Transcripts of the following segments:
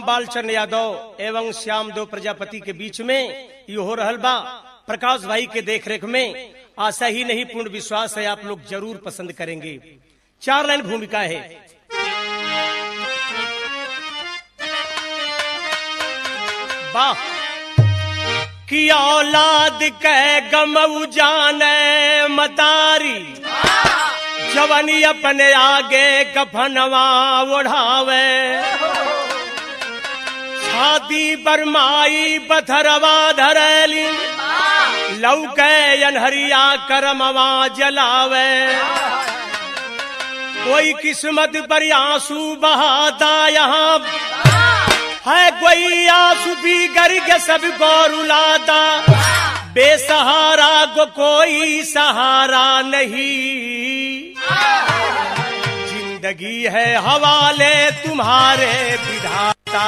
हम बालचंद यादव एवं श्याम देव प्रजापति के बीच में ये हो रहल बा प्रकाश भाई के देखरेख में। आशा ही नहीं पूर्ण विश्वास है आप लोग जरूर पसंद करेंगे। 4 लाइन भूमिका है। वाह कि औलाद के गम जाने मतारी जवानी अपने आगे कफनवा ओढ़ावे शादी बरमाई बथरवा धरैली लौके अनहरिया करमवा जलावे कोई किस्मत पर आंसू बहाता यहाँ है कोई आंसू भी करके सब को रुलाता बेसहारा को कोई सहारा नहीं जिंदगी है हवाले तुम्हारे विधाता।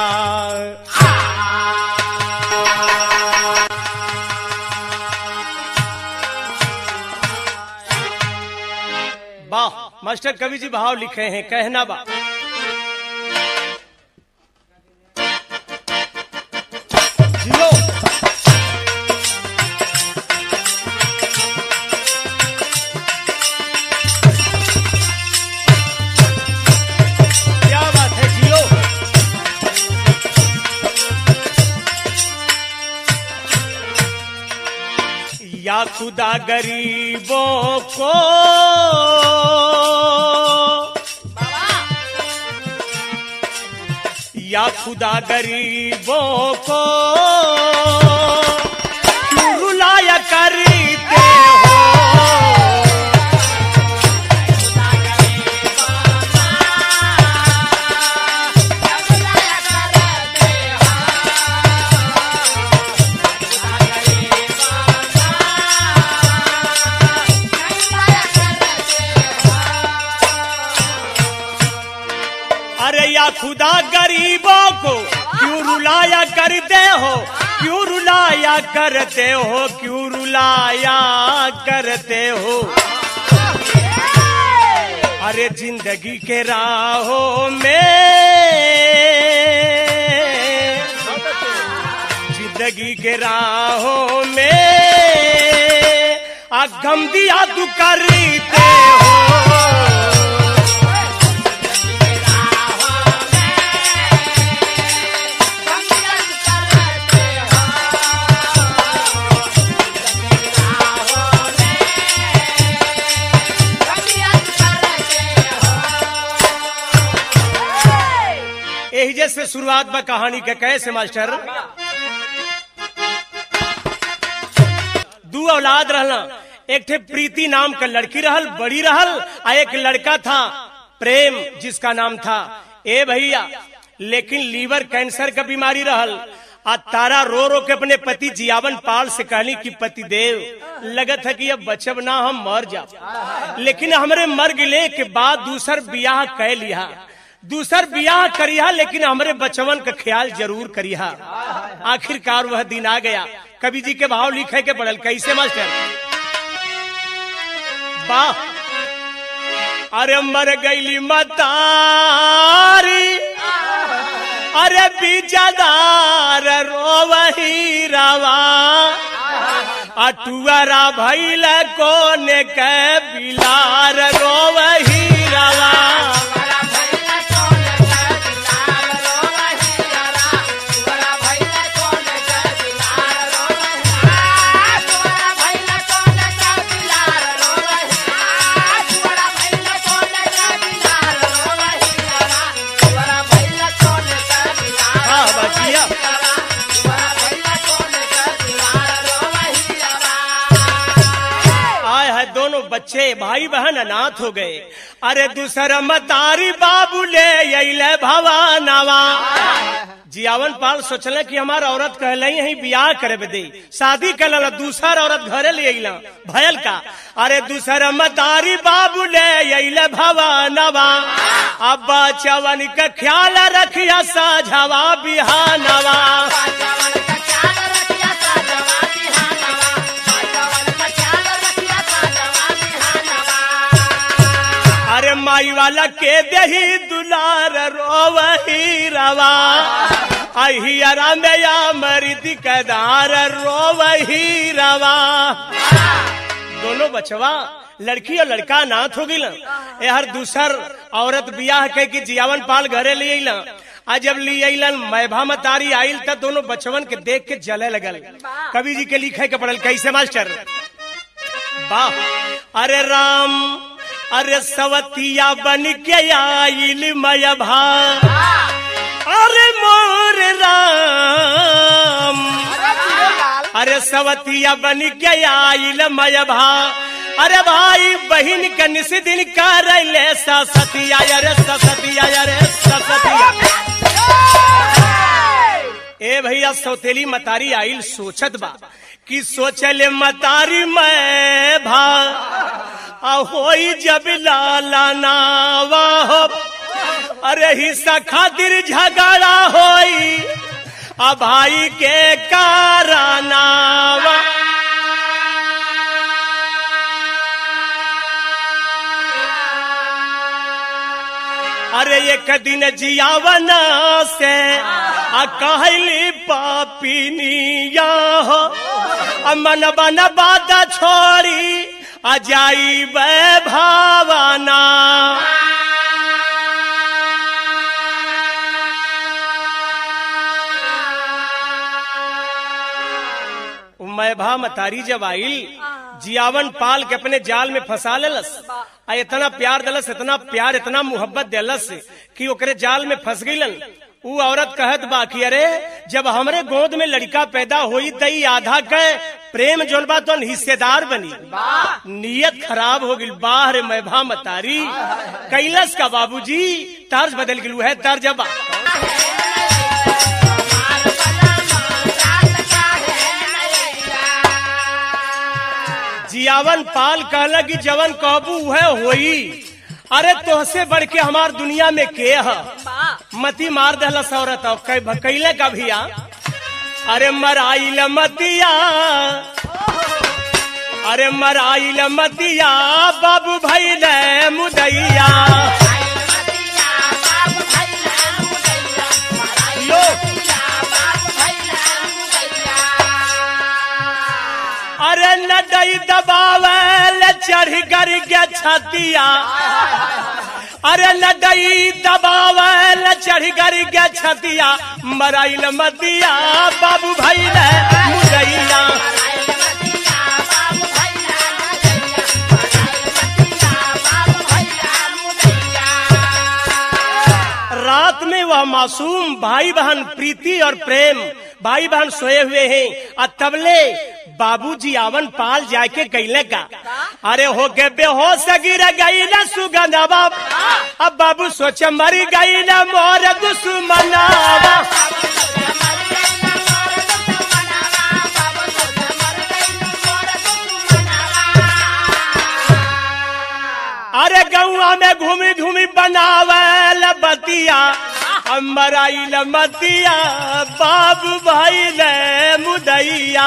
वाह मास्टर कवि जी भाव लिखे हैं कहना बा जियो क्या बात है जियो। या खुदा गरीबों को या खुदा गरीबों को क्यों रुलाया करते हो अरे या खुदा गरीबों को क्यों रुलाया करते हो क्यों रुलाया करते हो क्यों रुलाया करते हो। अरे जिंदगी के राहों में जिंदगी के राहों में गम दिया तू करते हो। यही जैसे शुरुआत में कहानी के कैसे मास्टर दो औलाद रहना एक थे प्रीति नाम का लड़की रहल बड़ी रहल आ एक लड़का था प्रेम जिसका नाम था ए भैया लेकिन लीवर कैंसर का बीमारी रहल आ तारा रो रो के अपने पति जियावन पाल से कहली कि पति देव लगत है कि अब बचब ना हम मर जा लेकिन हमरे मर गिले के बाद दूसर बियाह कह लिया दूसर बियाह करिया लेकिन हमरे बचवन का ख्याल जरूर करिया। आखिरकार वह दिन आ गया। कवि जी के भाव लिखे के पड़ल कैसे मास्टर वाह अरे मर गईली मतारी अरे बीजादार रोवही रवा अटुअरा भैल कोने के बिलार रोवही रवा। बच्चे भाई बहन अनाथ हो गए। अरे दूसरा मतारी बाबू ले अइले भवानवा जियावन पाल सोचल कि हमारा औरत कहले ही बियाह करे दे शादी कर दूसर औरत घरे ले अइला भयल का। अरे दूसरा मतारी बाबू ले अइले भवानवा अब बचवन का ख्याल रखिया साझवा बिहानवा। माई वाला के दही दुल्हा दिलदार रोवही रवा अही अरामया मरिद कदार रोवही रवा। दोनों बचवा लड़की और लड़का नाथ हो गिल। हर दूसर औरत बियाह कह के जियावन पाल घरे ले अइला। आ जब ली अइलन मैभा मतारी आइल त दोनों बचवन के देख के जले लगल। कवि जी के लिखे के पड़ल कैसे मास्टर वाह। अरे राम अरे सवतिया बन के आइल मैभा अरे मोर राम अरे सवतिया बन के आइल मैभा अरे भाई बहन के निस दिन कर ले सतिया रे सतिया रे सतिया। ए भैया सौतेली मतारी आइल सोचत बा कि सोचले मतारी मैं भा होई जब लाला नावा हो अरे हिस्सा खातिर झगड़ा होई आ भाई के कारनावा। अरे एक दिन जियावना से कहली पापिनिया हो मन बन बादा छोड़ी आ जाई भावना। मैभा मतारी जब आइल जियावन पाल के अपने जाल में फंसा लेलस। आ इतना प्यार दलस इतना प्यार इतना मोहब्बत दिलस कि ओकरे जाल में फंस गईलन। उ औरत कहत बा कि अरे जब हमरे गोद में लड़का पैदा होई तई आधा के प्रेम जोन बा तो हिस्सेदार बनी। नियत खराब हो गई। बाहर मैभा मतारी कैलस का बाबूजी तर्ज बदल गलू है तर्जबा। जियावन पाल कहला कि जवन कहबू है होई। अरे तोहसे बढ़ के हमार दुनिया में के है मती मार दहलस औरत कैले का भैया। अरे मराइल मतिया अरे मराइल मतिया बाबू भैले मुदैया लो। अरे नडई दबावल चढ़ कर के छतिया अरे नडई दबावल चढ़ कर के छतिया मराइल मतिया बाबू भैले मुदैया। रात में वह मासूम भाई बहन प्रीति और प्रेम भाई बहन सोए हुए हैं। और तबले बाबूजी आवन पाल जाके कैले का अरे हो के बेहोश गिर गई न सुगंधवा। अब बाबू सोचे मर गई न मोर दुश्मनावा। अरे गौआ में घूमी घूमी बनावल बतिया मराइल मतिया बाबू भाई ने मुदैया।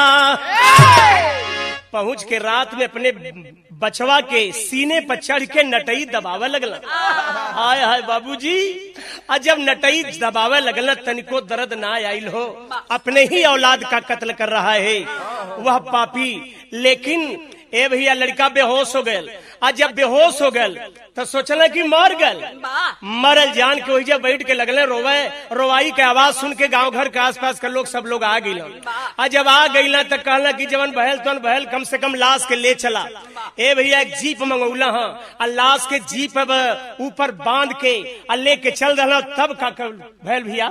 पहुंच के रात में अपने बचवा के सीने पर चढ़ के नटई दबावे लगल। हाय हाय बाबूजी और जब नटई दबावे लगल तनिको दर्द ना आइल हो। अपने ही औलाद का कत्ल कर रहा है वह पापी। लेकिन ए भैया लड़का बेहोश हो गयल। आज जब बेहोश हो गयल तो सोचल कि मर गल। मरल जान के वही बैठ के लगले रोवे। रोवाई के आवाज सुन के गांव घर के आसपास के लोग सब लोग आ गई। आज जब आ गई तो कहला कि जवन बहल तो बहल कम से कम लाश के ले चला। ए भैया एक जीप मंगौला हाँ लाश के जीप ऊपर बांध के लेके चल रहा तब का भैल भैया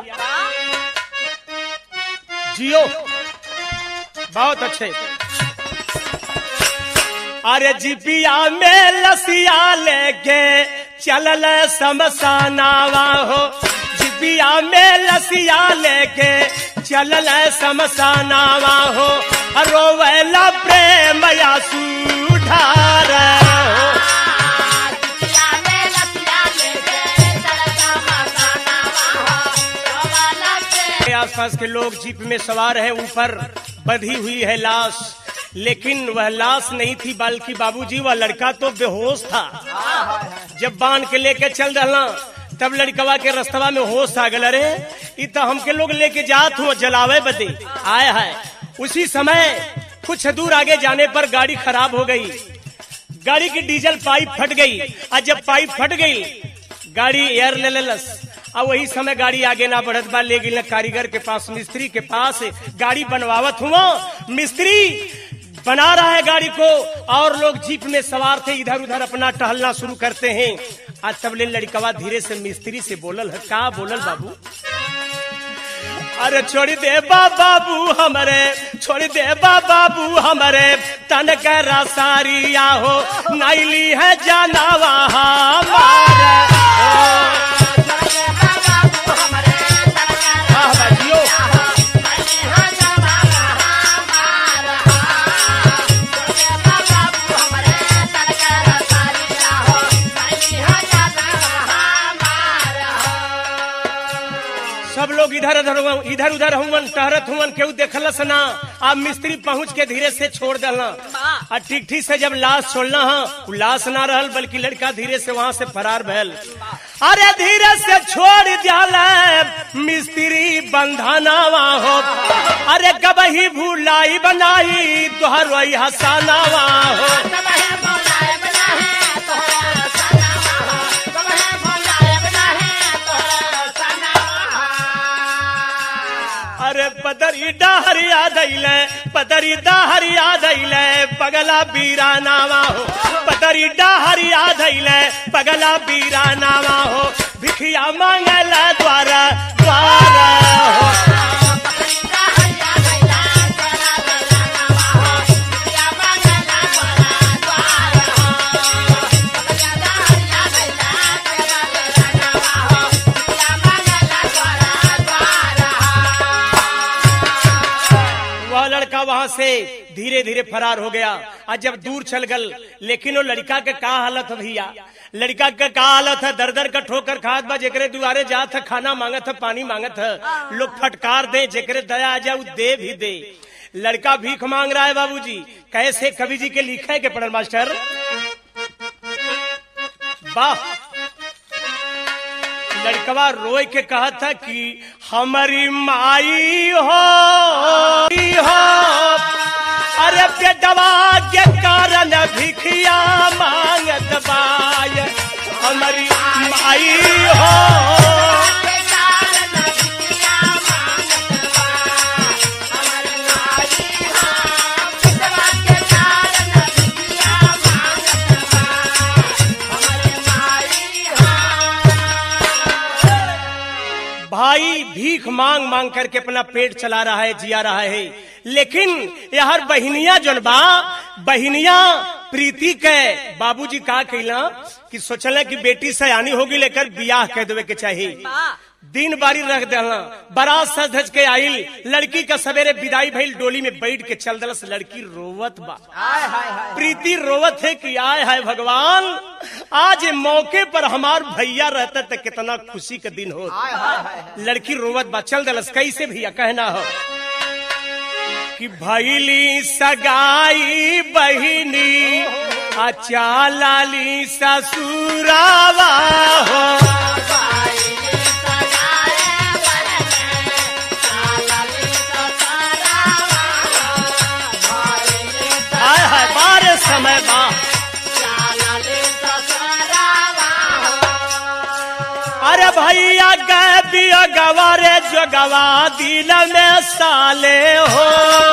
जियो बहुत अच्छे। अरे जिपिया में लसिया लेके चलल समसानावा हो। जिपिया में लसिया लेके चलल समसानावा हो। रोवेला प्रेम आंसू ढार हो। आसपास के लोग जीप में सवार है। ऊपर बंधी हुई है लाश। लेकिन वह लाश नहीं थी बल्कि बाबूजी वह लड़का तो बेहोश था। जब बांध के लेके चल रहा तब लड़कवा के रस्तवा में होश आ गल, अरे इ तो हमके लोग लेके जात हुआ जलावे बदे आए है। उसी समय कुछ दूर आगे जाने पर गाड़ी खराब हो गई, गाड़ी की डीजल पाइप फट गई। और जब पाइप फट गई गाड़ी एयर ले लेलस। और वही समय गाड़ी आगे ना बढ़त बा, ले गई कारीगर के पास, मिस्त्री के पास। गाड़ी बनवावत हुआ, मिस्त्री बना रहा है गाड़ी को और लोग जीप में सवार थे, इधर उधर अपना टहलना शुरू करते हैं। आज तब ले लड़कवा धीरे से मिस्त्री से बोलल है, का बोलल बाबू? अरे छोड़ दे बाबू हमरे, छोड़ दे बाबू हमरे, तन करा सारिया हो नाइली है जानावा हमारे। सब लोग इधर उधर हुवन, टहरत हुवन, केहू देखलस ना। अब मिस्त्री पहुंच के धीरे से छोड़ दलना। और ठीक ठीक से जब लाश छोड़ना है, लाश ना रहल बल्कि लड़का धीरे से वहां से फरार भैल। अरे धीरे से छोड़ दिया मिस्त्री बंधनावा हो, अरे कबही भूलाई बनाई तोहर वही हसानावा हो। अरे पदरी डहरिया दैले, पदरी डहरिया दैले, पगला बीरानावा हो, पदरी डहरिया दैले, पगला बीरानावा हो, भिखिया मांगला द्वारा द्वारा हो। वहां से धीरे धीरे फरार हो गया। आज जब दूर चल गल, लेकिन वो लड़का के का हालत है भैया, लड़का के का हालत है, दर दर का ठोकर खात बा, जेकरे दुआरे जात है खाना मांगत है, पानी मांगत है, लोग फटकार दे, जेकरे दया आ जाए दे भी दे। लड़का भीख मांग रहा है बाबूजी। कैसे कवि जी के लिखे के पढ़ल मास्टर, वाह। लड़कवा रोए के कहा था कि हमारी माई हो, अरे बेटवा के कारण भिखिया मांगत बाय, हमारी माई हो। भाई भीख मांग मांग करके अपना पेट चला रहा है, जिया रहा है। लेकिन यार बहनिया जन बा, बहनिया प्रीति के बाबूजी का कहला कि सोचल कि बेटी सयानी होगी, लेकर बियाह कह देवे के चाहिए। दिन बारी रख देना, बारात सज धज के आइल, लड़की का सवेरे विदाई भइल, डोली में बैठ के चल दलस। लड़की रोवत बा, प्रीति रोवत है कि आय है भगवान, आज मौके पर हमार भैया रहता तो कितना खुशी का दिन हो। लड़की रोवत बा, चल दलस। कैसे भैया कहना हो कि भैली सगाई बहिनी अच्छा लाली ससुरावा हो, समय बा। अरे भैया गया गवारे जो गवा दिल में साले हो,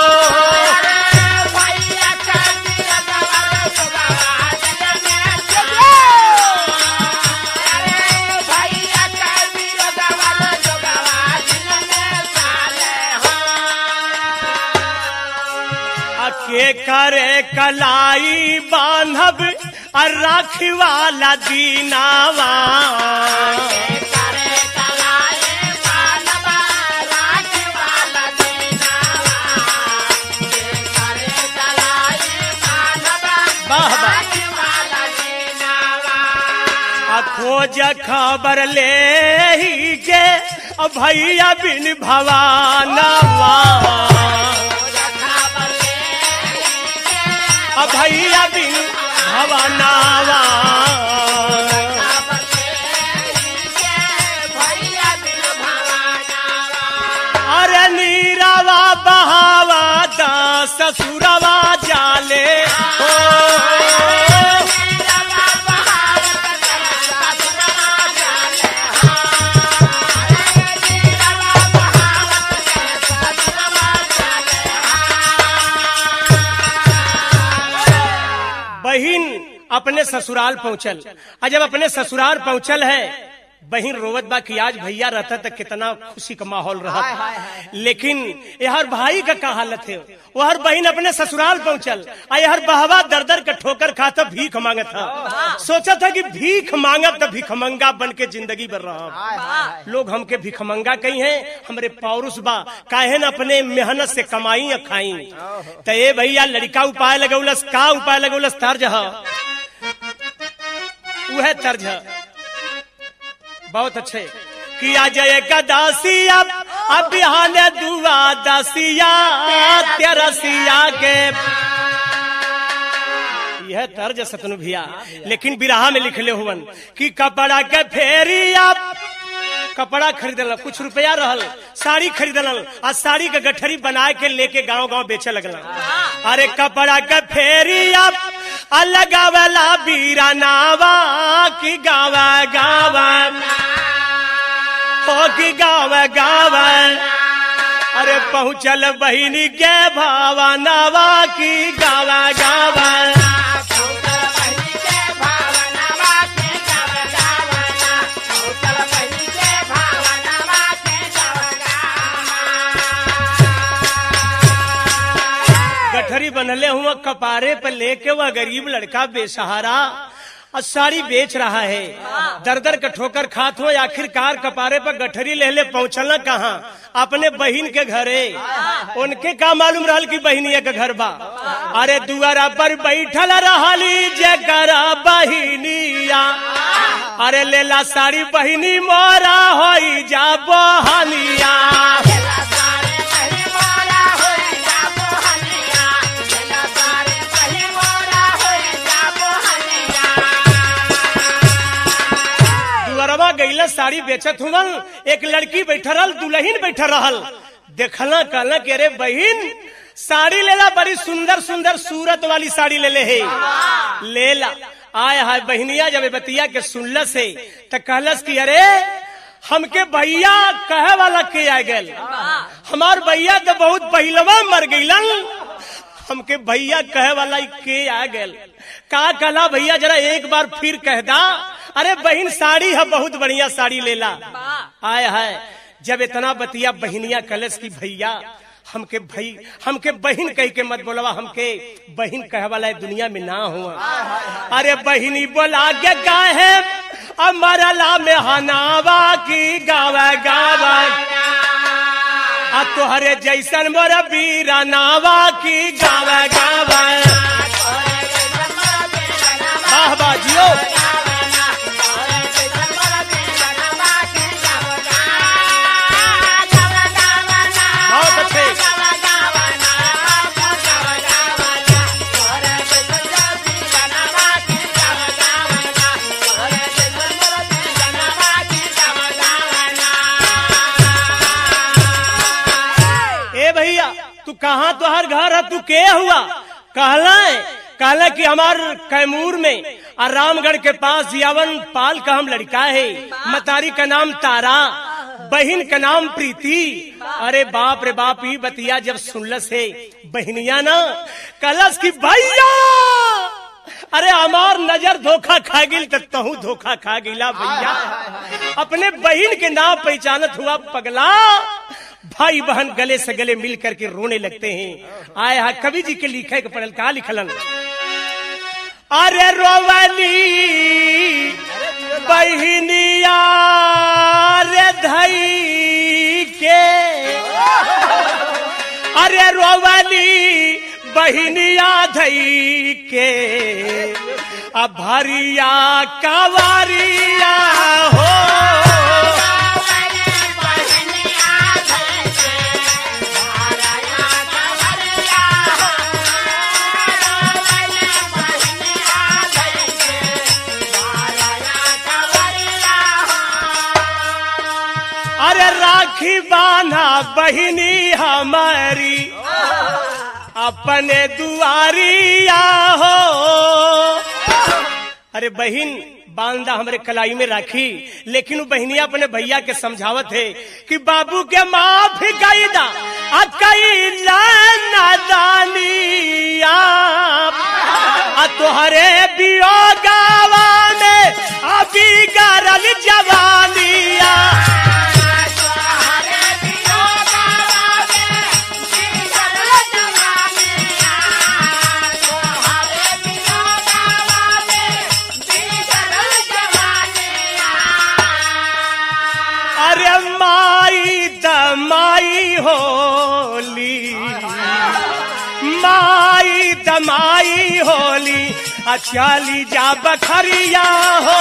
के करे कलाई बांधब और राखी वाला दीनावा, खोज खबर ले ही के भैया बिन भवानवा, भैया बिन भवानवा। ससुरवा जाले हो। बहिन अपने ससुराल पहुंचल, और जब अपने ससुराल पहुंचल है बहिन रोवत बा कि आज भैया रहता तो कितना खुशी का माहौल रहा, लेकिन यार भाई का क्या हालत है। वह बहिन अपने ससुराल पहुंचल, यार बहवा दर दर का ठोकर खाता भीख मांगत था। सोचा था कि भीख मांगत तो भिखमंगा बन के जिंदगी भर रहा। लोग हमके भिखमंगा कही हैं, हमरे पौरुष बा काहे न अपने मेहनत से कमाई या खाई। तो ये भैया लड़का उपाय लगौलस, का उपाय लगौलस? तर्ज वह तर्ज बहुत अच्छे किया जय का दासिया अब बिहान दुआ दासिया तेरसिया के, यह तर्ज सतनु भैया। लेकिन बिरहा में लिखले हुवन कि कपड़ा के फेरी आप कपड़ा खरीदल, कुछ रुपया रहल, साड़ी खरीदल, आ साड़ी के गठरी बना के लेके गांव गांव बेचे लगल। अरे कपड़ा के फेरी आप अलगावला बीरानावा की गावा गावा हो की गावा गावा। अरे पहुंचल बहिनी के भावनावा की गावा गावा। गठरी बनले हुआ कपारे पर लेके वह गरीब लड़का बेसहारा और साड़ी बेच रहा है, दर दर का ठोकर खात हो। आखिरकार कपारे पर गठरी ले ले पहुंचल कहाँ? अपने बहिन के घरे। उनके का मालूम रहल कि बहिनिया के घर बा। अरे दुआरा पर बैठल रहली जकरा बहिनिया, अरे लेला साड़ी बहिनी मोरा होई जा बहनिया। गईला साड़ी बेचत हुवन, एक लड़की बैठल रहल, दुल्हन बैठल रहल। देखला कहला कि अरे बहिन साड़ी लेला, बड़ी सुंदर सुंदर सूरत वाली साड़ी ले ले है, लेला। आय हाय बहिनिया जब बतिया के सुनल से तो कहलस कि अरे हमके भैया कहे वाला के आ गल, हमार भैया तो बहुत पहलवा मर गईलन, हमके भैया कहे वाला के आ गल। का कहला भैया जरा एक बार फिर कह दा। अरे बहन साड़ी है बहुत बढ़िया साड़ी लेला। आय हाय जब इतना बतिया बहनिया कलश की भैया हमके बहन कह के मत बोलवा, हमके बहन कहे वाला दुनिया में ना हुआ। अरे बहनी बोला के काहे अमरला में हनावा की गावा गावा, आ तोहरे जैसन मोरा बीरा नावा की गावा गावा। वाह वाह जियो। बहुत अच्छे। ए भैया तू कहाँ तुहार घर है, तू के हुआ? कहला कि हमार कैमूर में और रामगढ़ के पास यावन पाल का हम लड़का है, मतारी का नाम तारा, बहन का नाम प्रीति। अरे बाप रे बाप, ही बतिया जब सुनलस है बहनिया ना कलस की भैया, अरे हमार नजर धोखा खा गिल तो तहू धोखा खा गिला भैया। अपने बहन के नाम पहचानत हुआ पगला, भाई बहन गले से गले मिल करके रोने लगते हैं। आए हा कवि जी के लिखे के पढ़ल का लिखलन, अरे रोवली बहनिया रे धई के, अरे रोवली बहनिया धई के, अब भरिया कवारिया हो। अरे राखी बाना बहिनी हमारी, अपने दुआरिया हो। अरे बहिन बांदा हमरे कलाई में राखी, लेकिन वो बहनिया अपने भैया के समझावत है कि बाबू के माफ कैदा नादानिया तोहरे बियोगावा में अभी गरल जवानिया। अरे माई दमाई होली, माई दमाई होली, अचाली जा बखरिया हो।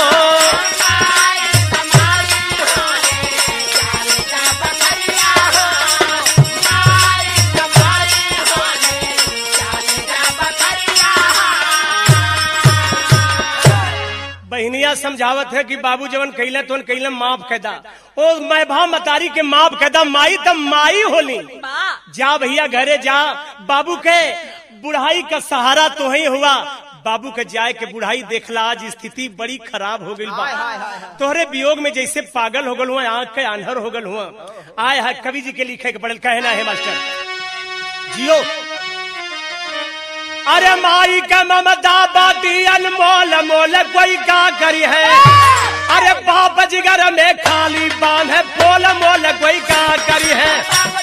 बहनिया समझावत है कि बाबू जवन कैले तो कैले माफ कैदा, ओ मैं भा मतारी के माफ कैदा, माई तब माई होली। जा भैया घरे जा, बाबू के बुढ़ाई का सहारा तो ही हुआ। बाबू के जाए के बुढ़ाई देखला, आज स्थिति बड़ी खराब हो गई बा। तोहरे वियोग में जैसे पागल हो गल हुआ, आंख के आंधर हो गल हुआ। आए है कवि जी के लिखे के पड़ल, कहना है मास्टर जियो। अरे माई का ममता बाती अनमोल मोल कोई का करी है। अरे बाप जिगर में खाली बांध है, बोल मोल कोई का करी है।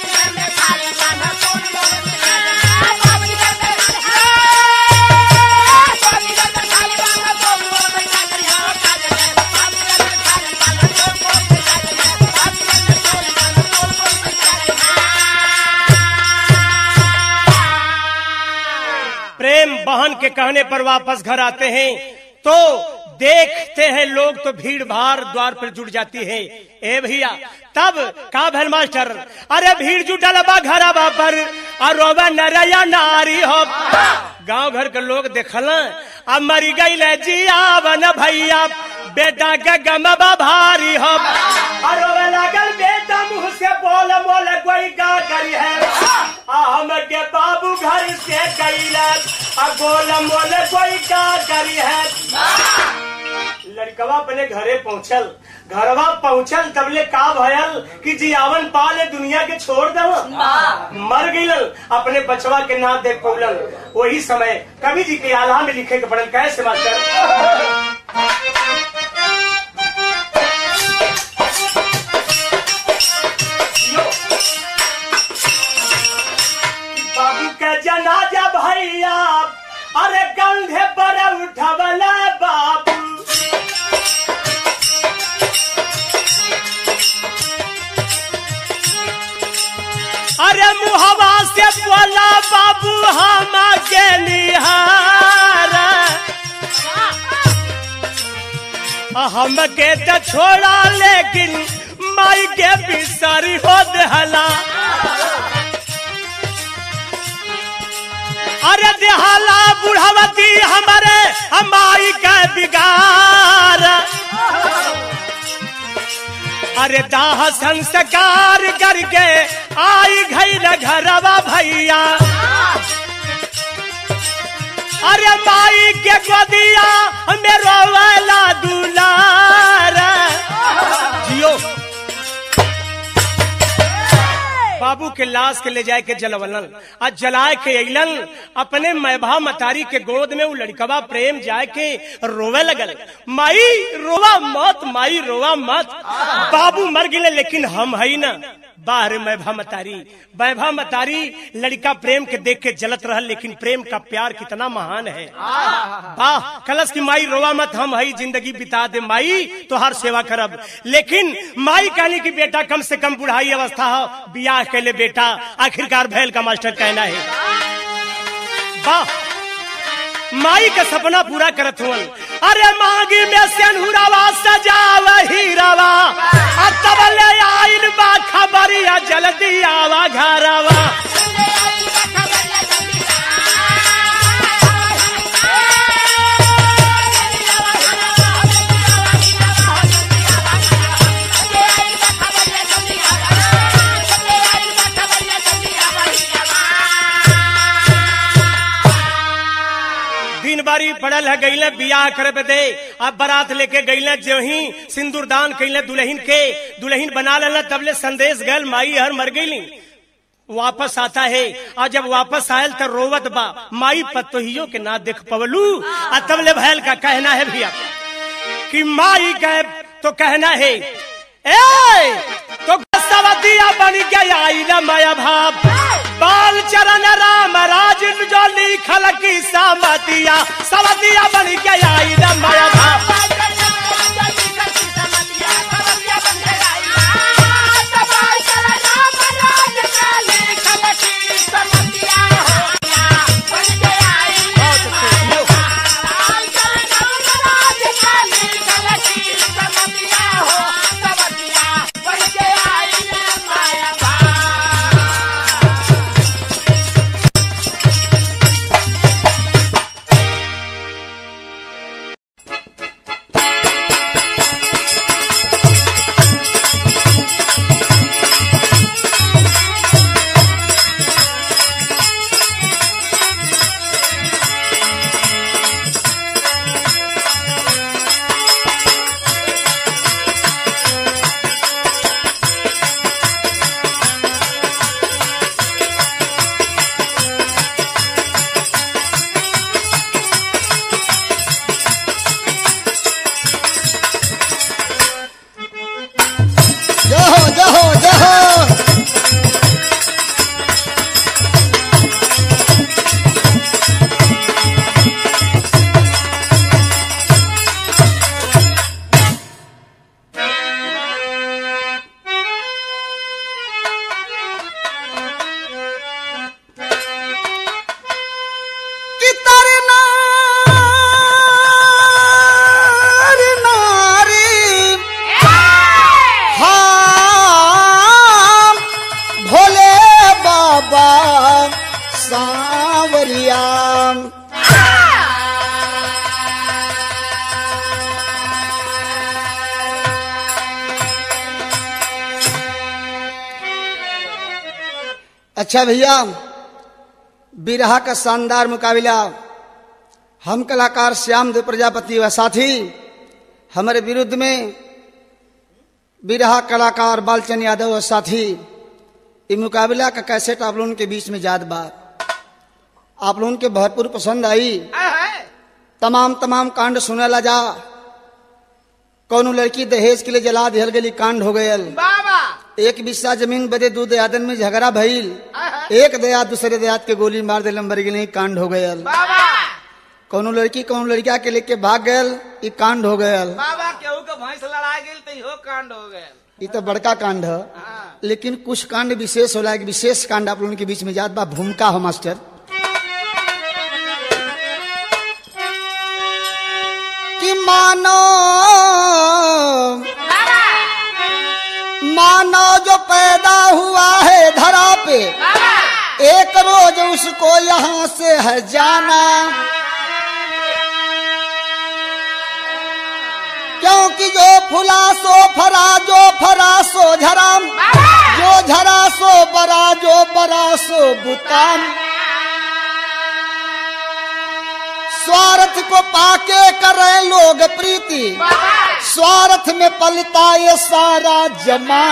प्रेम बहन के कहने पर वापस घर आते हैं तो देखते हैं लोग तो भीड़ भाड़ द्वार पर जुट जाती है। ए भैया तब का भैल मास्टर, अरे भीड़ जुटल बा घरवा पर और रोवा नरया नारी हो। गांव घर के लोग देखल अब मरी गई ले जियावन भैया, बेटा के गमबा भारी हो। और रोवे लागल बेटा मुँह से बोल बोल कोई का करी है। हम के बाबू घर से कैला बोल मोल कोई का करी है। लड़कवा अपने घरे पहुंचल, घरवा पहुंचल तबले का भयल कि जियावन पाले दुनिया के छोड़ दो, मर गइल, अपने बचवा के ना देख पौलन। वही समय कवि जी के आल्हा में लिखे के पड़ल, कैसे मास्टर। बाबू के जनाजा भैया अरे कंधे पर उठवला बाबू। अरे मुहवा से बोला बाबू हम के निहार, हम के तो छोड़ा लेकिन माई के बिसरी हो दहला। अरे देहाला बुढ़ावती हमारे हमारी का बिगार। अरे दाह संस्कार करके आई घई घरवा भैया। अरे माई के गोदिया मेरो वाला दुलार जियो। बाबू के लाश के ले जाए के जलवलन, आज जलाए के अइलन अपने मैभा मतारी के गोद में। वो लड़कवा प्रेम जाए के रोवे लगल, माई रोवा मत, माई रोवा मत, बाबू मर गिले लेकिन हम है न। बाहर मैभा मतारी लड़का प्रेम के देख के जलत रहल, लेकिन प्रेम का प्यार कितना महान है। वाह कलश की माई रोवा मत, हम है जिंदगी बिता दे माई तो हर सेवा करब। लेकिन माई कहने की बेटा कम से कम बुढ़ाई अवस्था हो, बियाह के लिए बेटा आखिरकार भैल का मास्टर कहना है। वाह माई का सपना पूरा करत हुआ। अरे मांगी में सेनुरावा सजाव हीरावा, तब ले आइल बा खबरिया जल्दी आवा घरवा। पड़ल है, गईले बियाह करे बदे। अब बारात लेके गईले, जो ही सिंदूरदान कईले दुल्हन के, दुल्हन बना लेला, तबले संदेश गल माई हर मर गईली। वापस आता है, और जब वापस आयल तो रोवत बा, माई पतोहियों के ना देख पवलू। और तबले भैल का कहना है भैया कि माई कहे तो कहना है ए तो सवदिया बन गया आईला माया भाव, बाल चरण राम राज जो लिखल की सामतिया, सवदिया बन गया आईला माया भाव। अच्छा भैया, बिरहा का शानदार मुकाबला हम कलाकार श्याम देव प्रजापति व साथी, हमारे विरुद्ध में बिरहा कलाकार बालचंद यादव व साथी। ये मुकाबला का कैसेट आप लोगों के बीच में जात बा, आप लोगों के भरपूर पसंद आई। तमाम कांड सुने ला जा। कौनो लड़की दहेज के लिए जला दिहल गई, कांड हो गयल। एक बिस्सा जमीन बदे दू दयादन में झगड़ा भइल, एक दया दूसरे दयाद के गोली मार दे लंबर गिले, कांड हो गयल। कौनो लड़की कौनो लड़किया के लेके भाग गयल, ये कांड हो गयल। केहू के भैंस लड़ा गेल त इहो कांड हो गयल। ये तो बड़का कांड है, लेकिन कुछ कांड विशेष होला। एक विशेष कांड आप लोगों के बीच में जात बा, भूमिका हो मास्टर। कि मानो जो पैदा हुआ है धरा पे, एक रोज उसको यहाँ से है जाना, क्योंकि जो फुला सो फरा, जो फरा सो झरा, जो झरा सो बरा, जो बरा सो बुतान। स्वार्थ को पाके करे लोग प्रीति, स्वार्थ में पलता ये सारा जमान।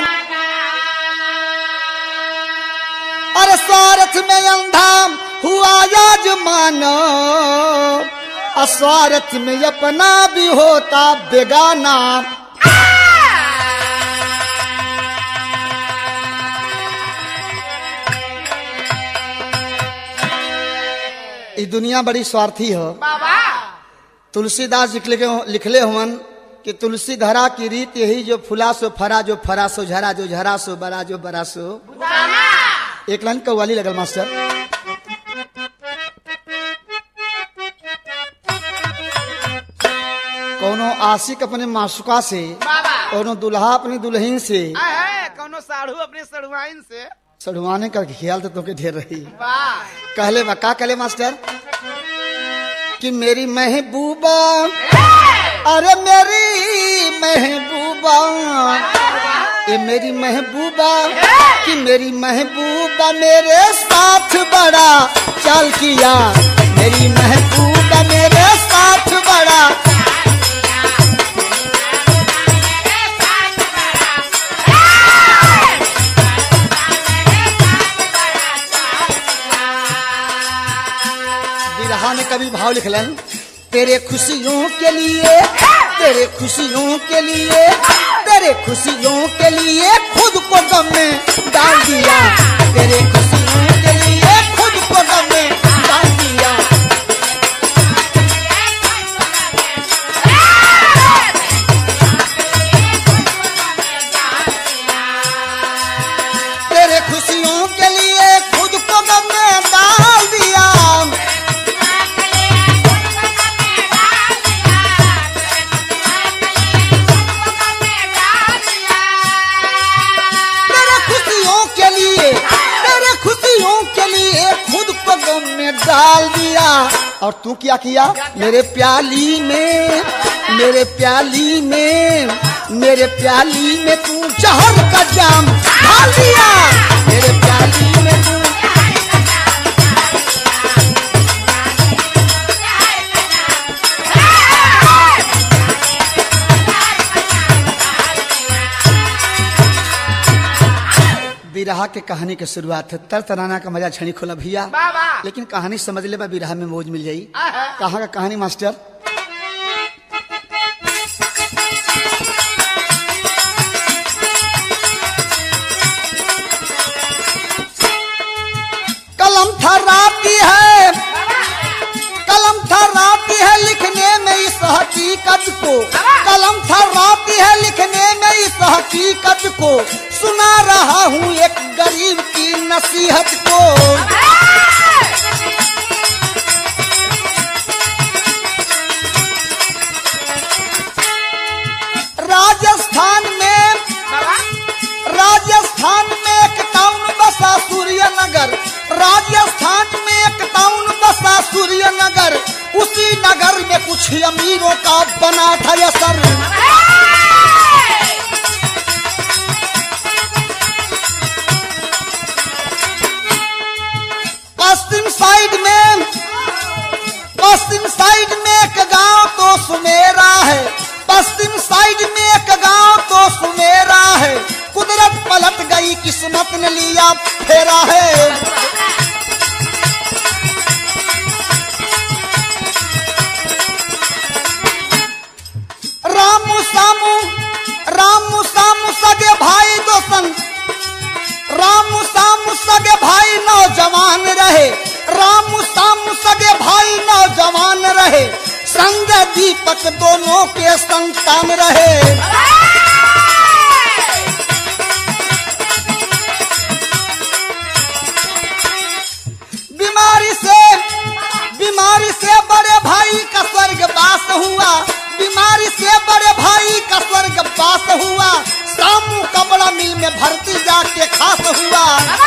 और स्वार्थ में अंधा हुआ यजमानो, अस्वार्थ में अपना भी होता बेगाना। ये दुनिया बड़ी स्वार्थी हो। तुलसीदास लिखले हुवन कि तुलसी धरा की रीत यही, जो फुला सो फरा, जो फरा सो झरा, जो झरा सो बरा, जो बरा सो। एक लाइन कव्वाली लगल मास्टर। कोनो आशिक अपने माशुका से, कोनो दुल्हा अपनी दुल्हन से, कोनो साढ़ू अपने सढ़ुआइन से। सढ़ुआने का ख्याल तो तुमके ढेर रही। कहले का कहले मास्टर कि मेरी महबूबा, अरे मेरी महबूबा, ये मेरी महबूबा, कि मेरी महबूबा मेरे साथ बड़ा चाल किया। मेरी महबूबा मेरे साथ बड़ा बिरहा में कभी भाव लिखलन तेरे खुशियों के लिए तेरे खुशियों के लिए तेरे खुशियों के लिए खुद को गम में डाल दिया तेरे खुशियों के लिए खुद को गम में डाल दिया तेरे खुशियों के लिए खुद को गम में डाल दिया डाल दिया और तू क्या किया मेरे प्याली में मेरे प्याली में मेरे प्याली में तू जहर का जाम डाल दिया मेरे प्याली में तू बिरहा के कहानी की शुरुआत है तर तराना का मजा छड़ी खोला भैया लेकिन कहानी समझ ले बिरहा में मौज मिल जाई कहाँ का कहानी मास्टर कलम थर्राती है कलम थर्राती है लिखने में इस हकीकत को कलम थर्राती है लिखने में इस हकीकत को सुना रहा हूँ एक गरीब की नसीहत को राजस्थान में एक टाउन बसा सूर्यनगर राजस्थान में एक टाउन बसा सूर्यनगर उसी नगर में कुछ अमीरों का बना था असर पश्चिम साइड में एक गांव तो सुमेरा है पश्चिम साइड में एक गांव तो सुमेरा है कुदरत पलट गई किस्मत ने लिया फेरा है रामू सामू सगे भाई दो संग रामू सामू सगे भाई नौजवान रहे रामू सामू सगे भाई नौजवान रहे संजय दीपक दोनों के संतान रहे बीमारी से बड़े भाई का स्वर्गवास हुआ बीमारी से बड़े भाई का स्वर्गवास हुआ सामू कपड़ा मिल में भर्ती जाके खास हुआ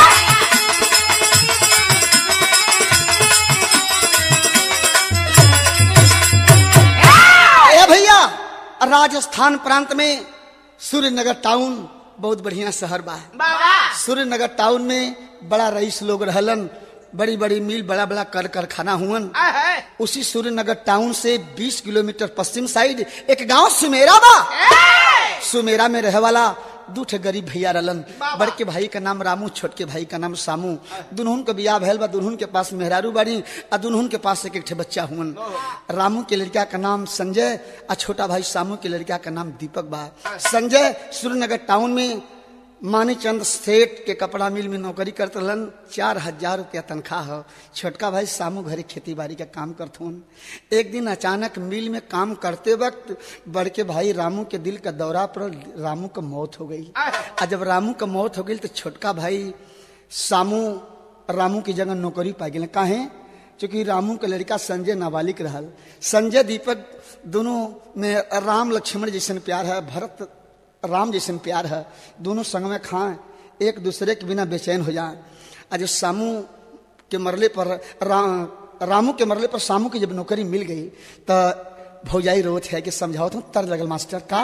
ए भैया राजस्थान प्रांत में सूर्यनगर टाउन बहुत बढ़िया शहर बा सूर्यनगर टाउन में बड़ा रईस लोग रहलन बड़ी बड़ी मिल बड़ा बड़ा कारखाना हुअन उसी सूर्यनगर टाउन से 20 किलोमीटर पश्चिम साइड एक गांव सुमेरा बा सुमेरा में रहे वाला दू ठे गरीब भैया रहलन बड़के भाई का नाम रामू छोटके भाई का नाम सामू दुनहुन के बियाह भैल बा दुनहुन के पास मेहरारू बाड़ी और दुनहुन के पास एक ठे बच्चा हुअन रामू के लड़का का नाम संजय और छोटा भाई सामू के लड़का का नाम दीपक बा संजय सूर्यनगर टाउन में मानीचंद सेठ के कपड़ा मिल में नौकरी करते रहन 4000 रुपया तनख्वाह हो छोटका भाई सामू घरे खेती बाड़ी का काम करते हन एक दिन अचानक मिल में काम करते वक्त बड़के भाई रामू के दिल का दौरा पर रामू का मौत हो गई और जब रामू का मौत हो गई तो छोटका भाई सामू रामू की जगह नौकरी पा गए काहे क्योंकि रामू के लड़का संजय नाबालिग रहल संजय दीपक दोनों में राम लक्ष्मण जैसन प्यार है भरत राम जैसन प्यार है दोनों संग में खाएं एक दूसरे के बिना बेचैन हो जाए आज सामू के मरले पर रामू के मरले पर सामू की जब नौकरी मिल गई तो भौजाई रोत है कि समझाओ तुम तर लगल मास्टर का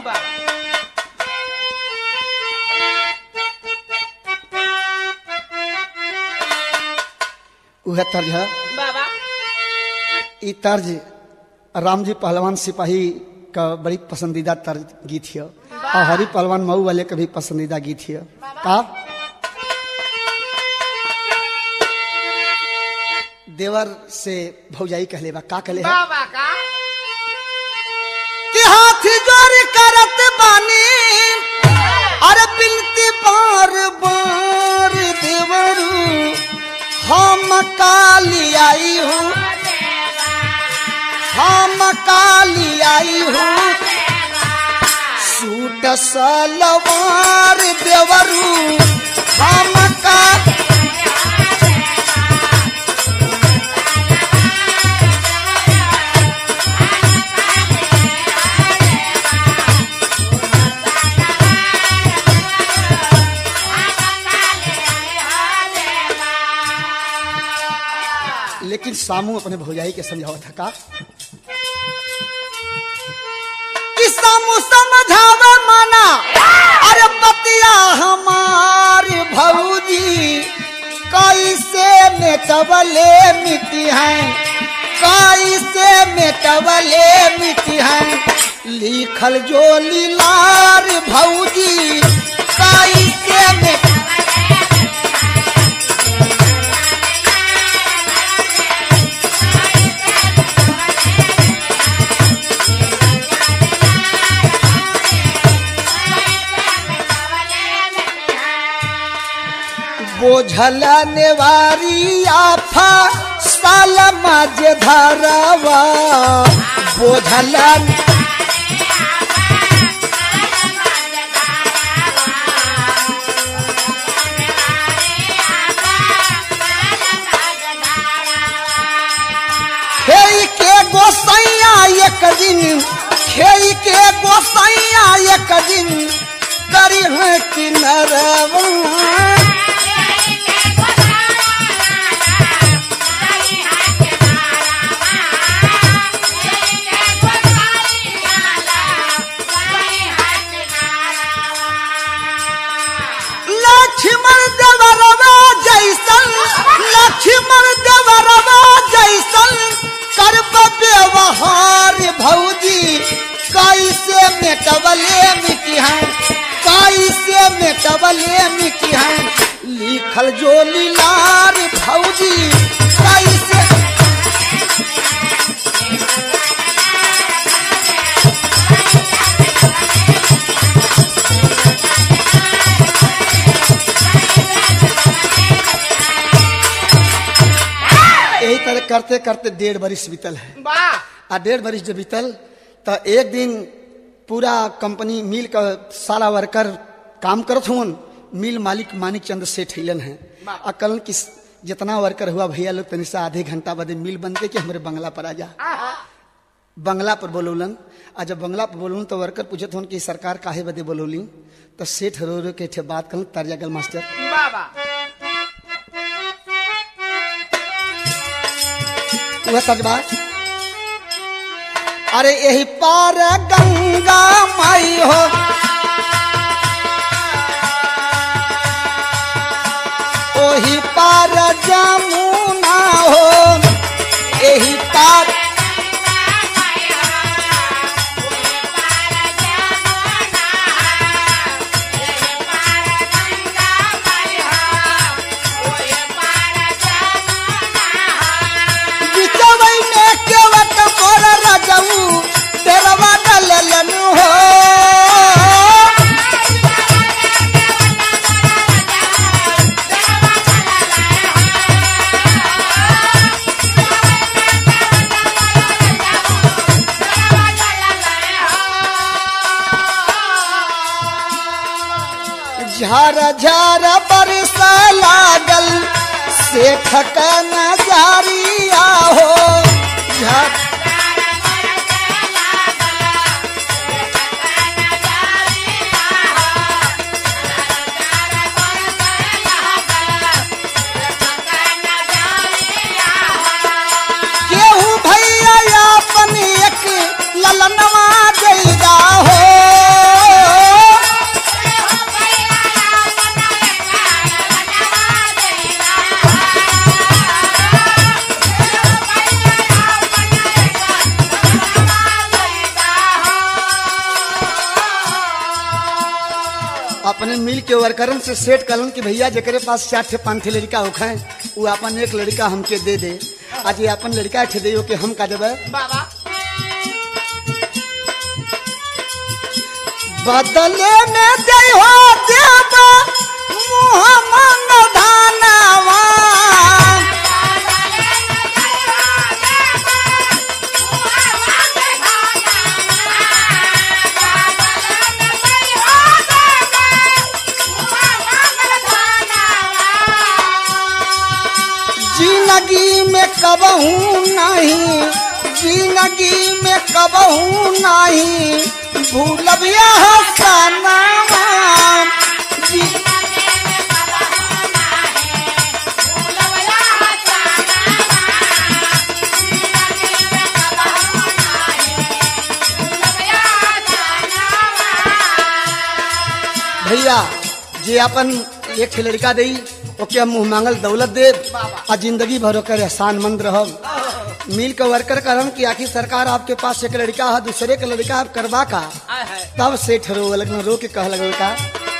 वह तर्ज है ई तर्ज रामजी पहलवान सिपाही का बड़ी पसंदीदा तर्ज गीत है और हरि पहलवान मऊ वाले का भी पसंदीदा गीत है। का देवर से भौजाई कहले बा का कहले है बाबा का कि हाथ जोड़ करत बानी अरे बिनती बार बार देवरू हम काली आई हूँ हम काली आई हूँ सूट सलवार देवरू हम का लेकिन सामू अपने भौजाई के समझावा था का कि सामू समझावा माना अरे बतिया हमारे भौजी कैसे मेटवले मिट्टी हैं कैसे मेटवले मिट्टी हैं लिखल जो लीलार भौजी कैसे में बोझल नेवारी आफा साल मज धरवा बोझल खेई के गोसैया एक दिन खेई के गोसैया एक दिन करी है किनरवा लक्ष्मण देवरवा जैसन लक्ष्मण देवरवा जैसन करब व्यवहार भौजी कैसे मेटवले मिट्टी हैं कैसे मेटवले मिट्टी हैं लिखल जो लीलार भौजी कैसे यही तरह करते करते 1.5 बरिस बीतल है वाह आ 1.5 बरिस जब बीतल तो एक दिन पूरा कंपनी मिल का सारा वर्कर काम करत हुन मिल मालिक मानिक चंद सेठ हिलन है आ कल की जितना वर्कर हुआ भैया लोग तनि से आधे घंटा बाद मिल बंद के हमारे बंगला पर आ जा बंगला पर बोलौलन आ जब बंगला पर बोलून तो वर्कर पूछत हुन कि सरकार काहे बदे बोलौली तो सेठ रो रो के बात कर तर्जा गल मास्टर बाबा वह तजबा अरे यही पार गंगा माई हो ओही पार जमुना हो यही पार तेरवा डलन हो झर झर बरस लागल सेठ का नजरिया हो झर ललनवा जैदा हो अपने मिल के वर्करन से सेट करन कि भैया जेकरे पास 4 ठे 5 ठे लड़का होखे वो अपन एक लड़का हमके दे दे। आज ये अपन लड़का ठे दे के हम का देबे बाबा बदले में दे हो देबा मोहम्मद धानावा जिंदगी में कबहू नहीं, जिंदगी में कबहू नहीं भूलबिया हसनावा भैया जे अपन एक ठे लड़का दई ओके हम मुँह मांगल दौलत दे आ जिंदगी भर ओकर एहसान मंद रहब। मिल के वर्कर करम कि आखिर सरकार आपके पास एक लड़का है दूसरे के लड़का आप करवा का तब सेठ रो के कह लगल का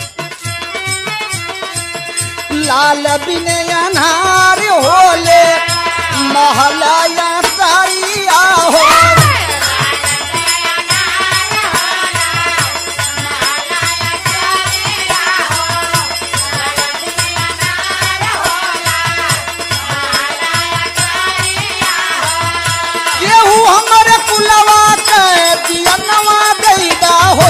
लाल बिने अनार होले महलाया सारिया हो हमारे कुलवा के दिया नवा दैदा हो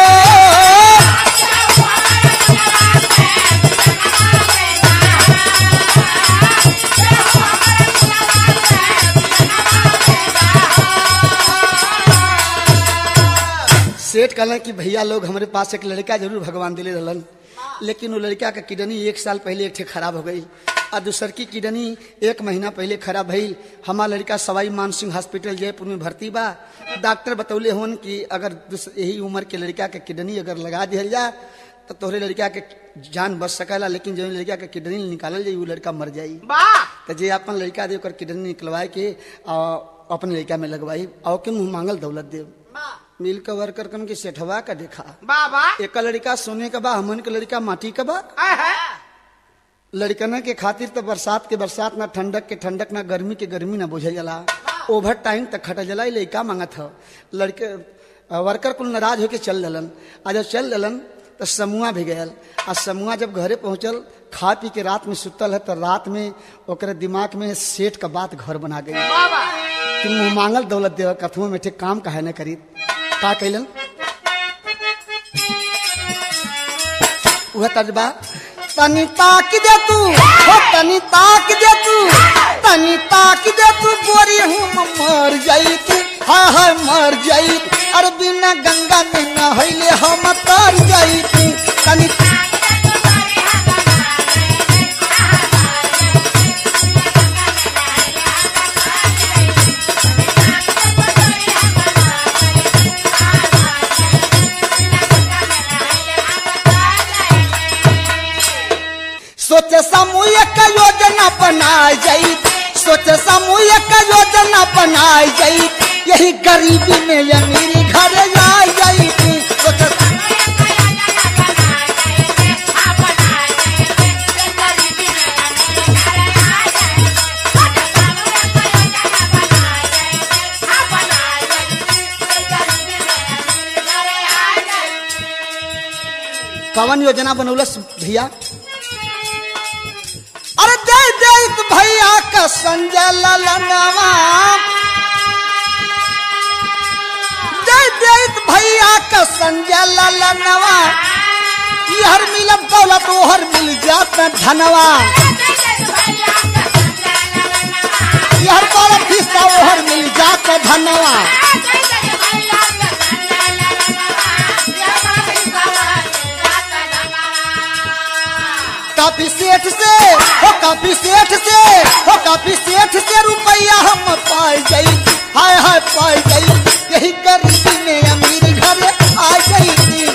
सेठ कहलन कि भैया लोग हमारे पास एक लड़का जरूर भगवान दिले रहलन लेकिन वो लड़का का किडनी 1 साल पहले एक ठे खराब हो गई और दूसर की किडनी 1 महीना पहले खराब भइल। हमार लड़का सवाई मानसिंह हॉस्पिटल जयपुर में भर्ती बा। डॉक्टर बतौले होन कि अगर यही उम्र के लड़का के किडनी अगर लगा दिया जाए तो तोहरे लड़का के जान बच सकेला लेकिन जो लड़का के किडनी निकालल जाई वो लड़का मर जाई। तो जे अपन लड़का दे किडनी निकलवाए के अपने लड़का में लगवाई और के मुँह मांगल दौलत दे। मिल के वर्कर कन के सेठवा का देखा बाबा एक लड़का सोने का बा हमन के लड़का माटी का बा। लड़कन के खातिर तो बरसात के बरसात ना ठंडक के ठंडक ना गर्मी के गर्मी ना बुझे जला ओवर टाइम तक खट जला लड़का मांगत हो। लड़के वर्कर कुल नाराज होके चल दलन आज जब चल दलन तो समूह भी गयल आ समूह जब घरे पहुंचल खा पी के रात में सुतल है तो रात में ओकरे दिमाग में सेठ का बात घर बना गई कि मुँह मांगल दौलत देव कथुआ में ठीक काम काहे न करी का कैलन वह तजबा तनी ताक दे तू हो तनी ताक दे तू तनी ताक दे तू गोरी हूँ मर जाई तू हाँ हाँ मर जाई अरे बिना गंगा में नहैले हम तर जाई तू तनी सोचे सामूहिक योजना बनाई जाई सोचे सामूहिक योजना बनाई जाई यही गरीबी में अमीरी घर आई जाई कवन योजना बनौलस भैया अरे दे दे भैया का संजय ललनवा दे दे भैया का संजय ललनवा हर मिलब दौलत हर मिल जाता धनवा हर दौलत हिस्सा हर मिल जाता धनवा काफी सेठ से हो काफी सेठ से हो काफी सेठ से रुपया हम पाई जाई हाय हाय पाई जाई यही गरीबी में अमीर घर आ जाई थी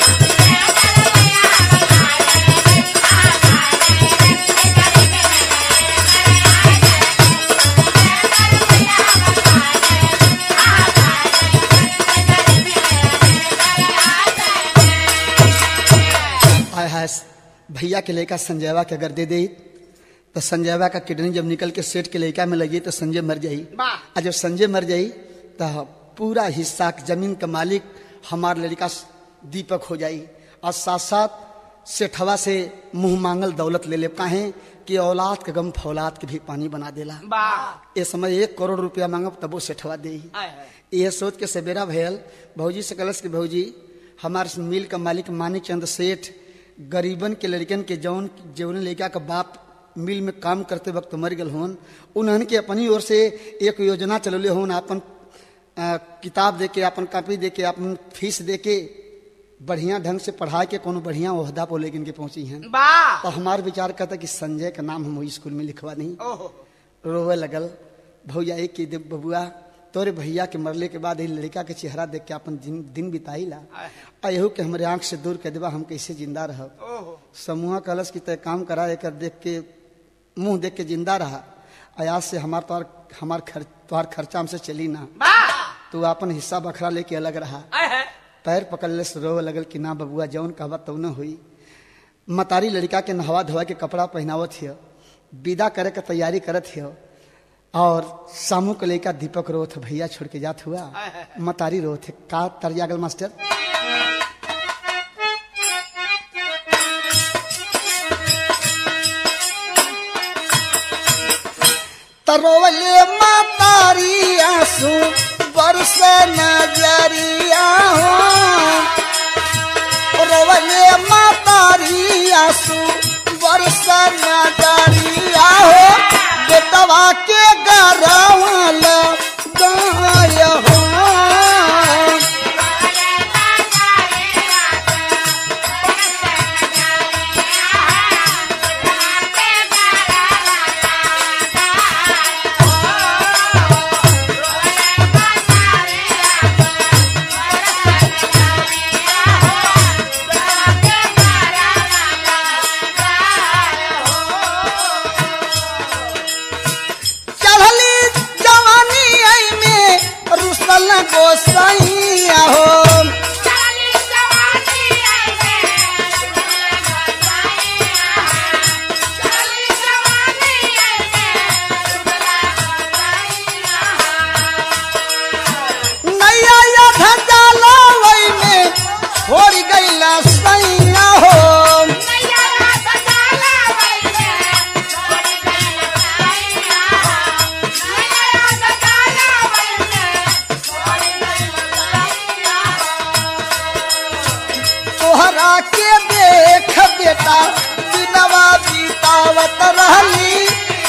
हाय भैया के लड़का संजयवा के अगर दे दे तो संजयवा का किडनी जब निकल के सेठ के लड़का में लगी तो संजय मर जाई। और जब संजय मर जाई तो पूरा हिस्सा जमीन का मालिक हमार लड़का दीपक हो जाई। और साथ साथ सेठवा से मुंह मांगल दौलत ले ले काहे कि औलाद के गम फौलाद के भी पानी बना देला। ये समय 1 करोड़ रुपया मांगब तब वो सेठवा दे। ये सोच के सवेरा भयल भौजी से कलश के भौजी हमारे मिल का मालिक मानिक चंद सेठ गरीबन के लड़कन के जौन लड़का का बाप मिल में काम करते वक्त मर गल होन उन्हन के अपनी ओर से एक योजना चलौले होन अपन किताब दे के अपन कॉपी दे के अपन फीस दे के बढ़िया ढंग से पढ़ा के कोनो बढ़िया ओहदा पर लेकिन के पहुंची हैं। तो हमार विचार करता कि संजय का नाम हम स्कूल में लिखवा नहीं। रोवे लगल भौजा एक की बबुआ तोरे भैया के मरले के बाद लड़का के चेहरा देख के अपन दिन बिताई ला अहू के हमारे आंख से दूर कर देवा हम कैसे जिंदा रह। समूह कलश की तय काम करा कर देख के मुंह देख के जिंदा रहा। अयाज से तुम्हार खर्चा हमसे चली ना। तू अपन हिस्सा बखरा लेके अलग रहा। पैर पकड़ले से रोवे लगल कि ना बबुआ जौन कहवा तो न हुई। मतारी लड़का के नहवा धोवा के कपड़ा पहनावत हिय विदा करे के तैयारी करत हिय और सामू के लड़का दीपक रोथ भैया छोड़ के जात हुआ। मतारी रोथ का तरिया गल मास्टर तरोवले मतारी आंसू बरस नजरिया हो रोवले मतारी आंसू बरस नजरिया हो बेटवा के गरावल गाय हो। गोसाइया हो नैया या धजाला वही में छोड़ गईला सैया हो। तोहरा के देख बेटा दिनवा बीतावत रहली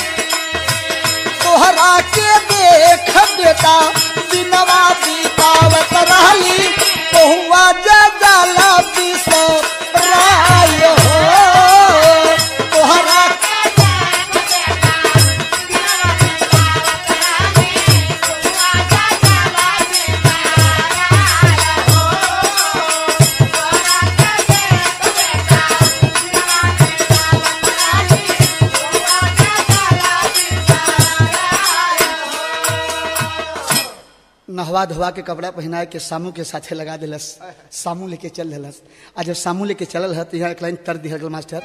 तोहरा के देख बेटा दिनवा बीतावत रहली बहुआ जला बिसो राय हो। तोहरा नहवा धोवा के कपड़ा पहना के सामू के साथे लगा दिलस। सामू लेके चल दिलस। आज जब सामू लेके चलल है तो यहाँ एक लाइन कर दिया मास्टर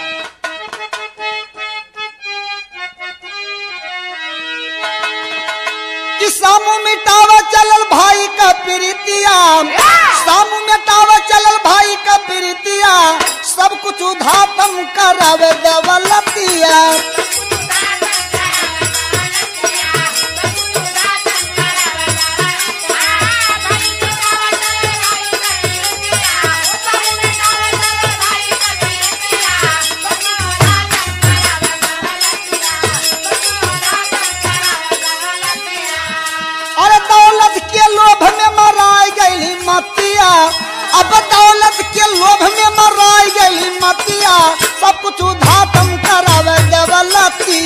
कि सामू मिटावा चलल भाई का प्रीतिया सामू मिटावा चलल भाई का प्रीतिया सब कुछ उधातम करावे दवलतिया। अब दौलत के लोभ में मराई गई मतिया सब कुछ उधातम करावे दवलतिया।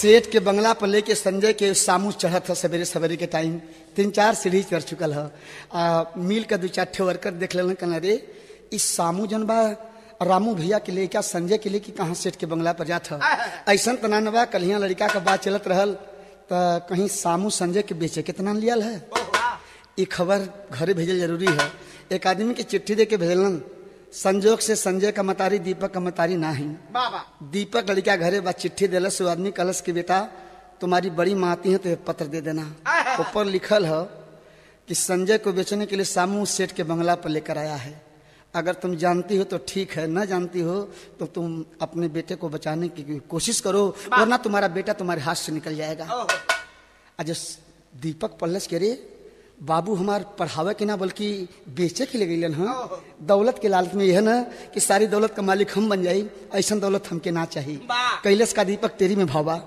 सेठ के बंगला पर लेके संजय के सामू चढ़त है सवेरे सवेरे के टाइम 3-4 सीढ़ी चढ़ चुकल है। मिल का 2-4 ठे वर्कर देख लेना कहना रे इस सामू जन बा रामू भैया के लिए क्या संजय के लिए कि कहाँ सेठ के बंगला पर जात है। ऐसा तना न बा कलिया लड़का का बात चलत रहल तो कहीं सामू संजय के बेचे कितना लियल है। ये खबर घरे भेजल जरूरी है। एक आदमी की चिट्ठी दे के भेजलन। संजोग से संजय का मतारी दीपक का मतारी ना ही। दीपक लड़का घरे बा चिट्ठी दिलस। वो आदमी कलश की बेटा तुम्हारी बड़ी माँ आती है तो पत्र दे देना। ऊपर लिखल है कि संजय को बेचने के लिए सामू सेठ के बंगला पर लेकर आया है। अगर तुम जानती हो तो ठीक है, न जानती हो तो तुम अपने बेटे को बचाने की कोशिश करो वरना तुम्हारा बेटा तुम्हारे हाथ से निकल जाएगा। आज दीपक पल्लस के रे बाबू हमार पढ़ावे के ना बल्कि बेचे के ले गई हाँ। दौलत के लालच में यह ना कि सारी दौलत का मालिक हम बन जाये, ऐसा दौलत हमके ना चाहिए। कैलाश का दीपक तेरी में भावा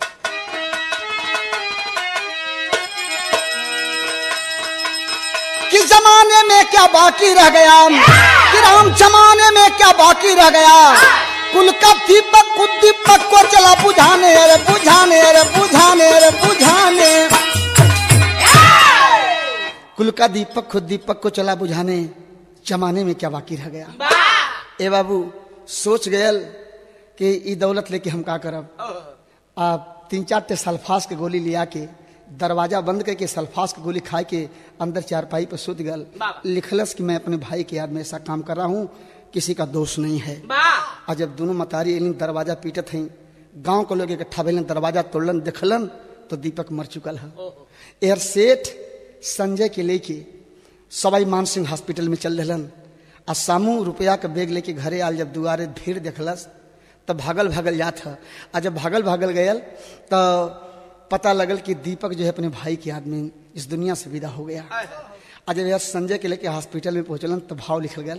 कि जमाने में क्या बाकी रह गया, कि राम जमाने में क्या बाकी रह गया। कुल का दीपक खुद दीपक को चला बुझाने, अरे बुझाने, अरे बुझाने, अरे बुझाने। कुल का दीपक खुद दीपक को चला बुझाने, जमाने में क्या बाकी रह गया। ए बाबू सोच गयल कि ई दौलत लेके हम का करब। आप 3-4 सल्फास के गोली लिया के दरवाजा बंद करके सल्फास की गोली खाए के अंदर चारपाई पर सुत गल। लिखलस कि मैं अपने भाई के याद में ऐसा काम कर रहा हूँ, किसी का दोष नहीं है। और जब दोनों मतारी दरवाजा पीटत हैं, गांव के लोग इकट्ठा भेलन, दरवाजा तोड़लन, देखलन तो दीपक मर चुकल है। एर सेठ संजय के लेके सवाई मान सिंह हॉस्पिटल में चल रहलन। आ सामू रुपया के बैग लेके घरे आल। जब दुआरे भीड़ देखलस तब भागल भागल जात है। और जब भागल भागल गयल तो पता लगल कि दीपक जो है अपने भाई के याद में इस दुनिया से विदा हो गया। आज जब संजय के लेके हॉस्पिटल में पहुंचलन तो भाव लिखल गया।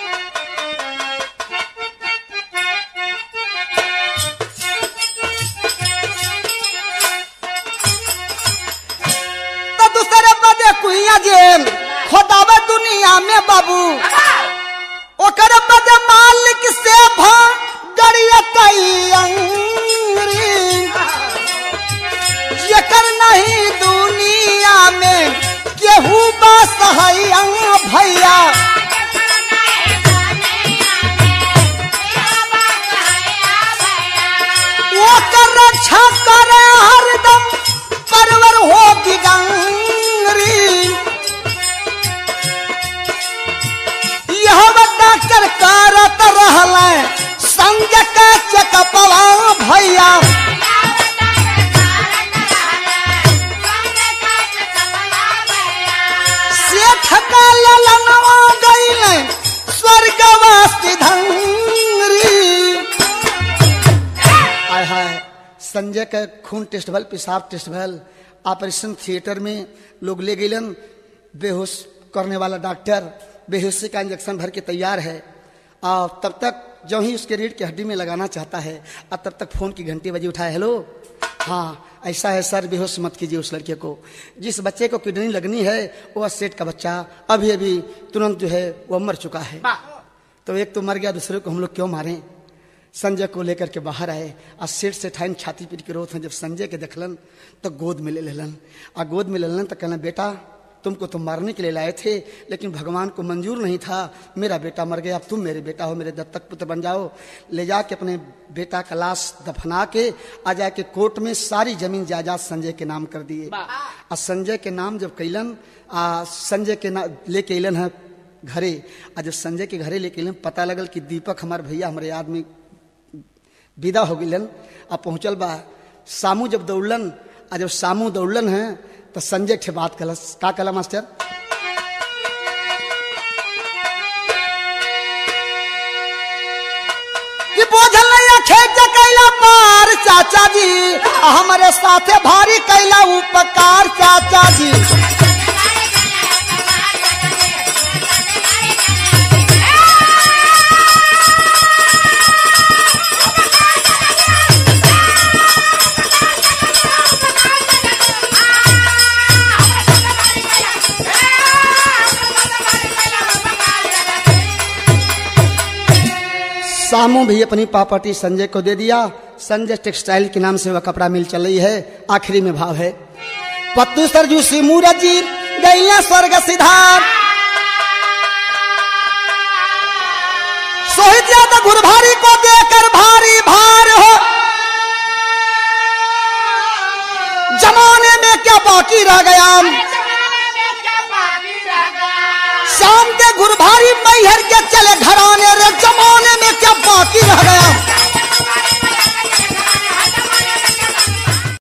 तो दूसरे बदे कुइया जेल खोदावे दुनिया में बाबू, ओकर बदे मालिक से भागड़िया कर नहीं दुनिया में केहू बस भैया। वो कर रक्षा करे हरदम परवर हो बिगंगरी। यह डॉक्टर करत रहल संजय का चकपवा भैया। संजय का खून टेस्ट भल, पेशाब टेस्ट भल। ऑपरेशन थिएटर में लोग ले गए। बेहोश करने वाला डॉक्टर बेहोशी का इंजेक्शन भर के तैयार है। और तब तक जो ही उसके रीढ़ की हड्डी में लगाना चाहता है, और तब तक फोन की घंटी बजी। उठाए, हेलो, हाँ ऐसा है सर, बेहोश मत कीजिए उस लड़के को। जिस बच्चे को किडनी लगनी है वो सेठ का बच्चा अभी अभी तुरंत जो है वो मर चुका है। तो एक तो मर गया, दूसरे को हम लोग क्यों मारें। संजय को लेकर के बाहर आए और सेठ से ठाइन छाती पीट के रोत हैं। जब संजय के देखलन तो गोद में ले लेलन। और गोद में ले लेलन तो कहना, बेटा तुमको तो मारने के लिए लाए थे लेकिन भगवान को मंजूर नहीं था, मेरा बेटा मर गया, अब तुम मेरे बेटा हो, मेरे दत्तक पुत्र बन जाओ। ले जाके अपने बेटा का लाश दफना के आ जाके कोर्ट में सारी जमीन जायदाद संजय के नाम कर दिए। और संजय के नाम जब कैलन, संजय के लेके अलन है घरे। और जब संजय के घरे लेके अलन पता लगल कि दीपक हमारे भैया हमारे याद में विदा हो गलन। अब पहुंचल बा सामू जब दौड़लन। और जब सामू दौड़लन है तो संजय ठे बात कलस। का कला मास्टर? कि बोझल नहीं खेत कैला पार चाचा जी, हमारे साथे भारी कैला उपकार चाचा जी। सामू भी अपनी प्रॉपर्टी संजय को दे दिया। संजय टेक्सटाइल के नाम से वह कपड़ा मिल चल रही है। आखिरी में भाव है, पत्तू सरजू सी मूरत जी गैया स्वर्ग सिधार, सोहित यादव गुरभारी को देकर भारी भार हो, जमाने में क्या बाकी रह गया, शाम के गुरभारी मैहर के चले घराने